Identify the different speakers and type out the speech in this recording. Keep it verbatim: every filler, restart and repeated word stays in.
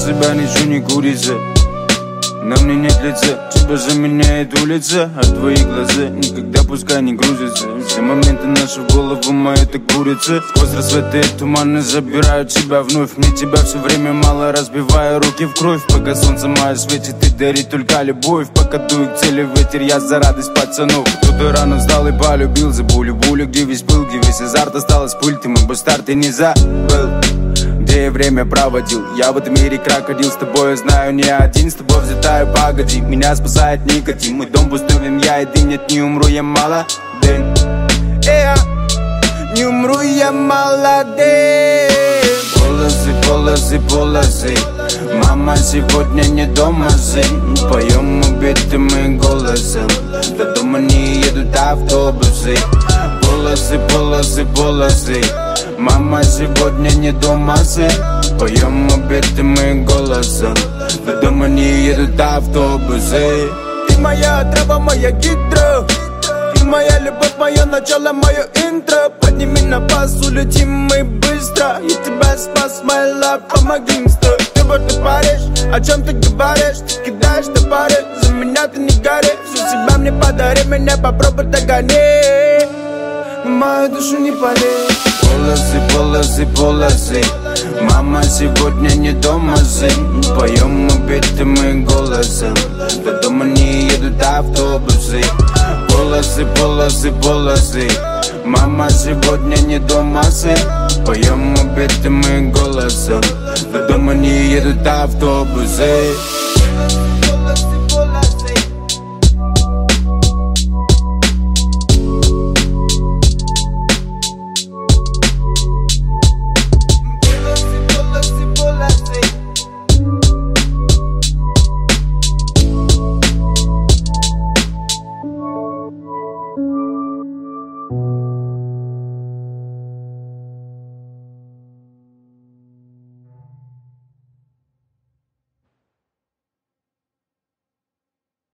Speaker 1: себя ничего не курица. На мне нет лица, тебя заменяет улица, а твои глаза никогда пускай не грузятся. Все моменты наши в голову мои это курица. Сквозь рассветы туманы забирают тебя вновь. Мне тебя все время мало, разбиваю руки в кровь. Пока солнце мое светит и дарит только любовь. Пока дует к цели ветер, я за радость пацанов. Кто-то рано встал и полюбил за булю-булю, где весь пыл, где весь азарт осталось пыль. Ты мой бастард, ты не забыл, где я время проводил. Я в этом мире крокодил, с тобой я знаю не один. С тобой взлетаю, погоди, меня спасает никотин. Мой дом пустым, я один, нет, не умру, я молодым. Э, не умру, я молодым. Полосы, полосы, полосы. Мама сегодня не дома, сын. Поем убитым голосом. До дома не едут автобусы. Полосы, полосы, полосы. Мама сегодня не дома, сын. Поем убитым голосом. До дома не едут автобусы. Ты моя трава, моя гидра. Ты моя любовь, мое начало, мое интро. Подними на бас, улетим мы быстро. Я тебя спас, my love, помоги, стой. Ты вот ты паришь, о чем ты говоришь? Ты кидаешь топоры, за меня ты не горишь. Всю себя мне подари, меня попробуй догони. Но мою душу не пали. Полосы, полосы, полосы. Мама сегодня не дома, сын. Поем убитым голосом. До дома не едут автобусы. Полосы, полосы, полосы. Мама сегодня не дома, сын. Поем убитым голосом. До дома не едут автобусы.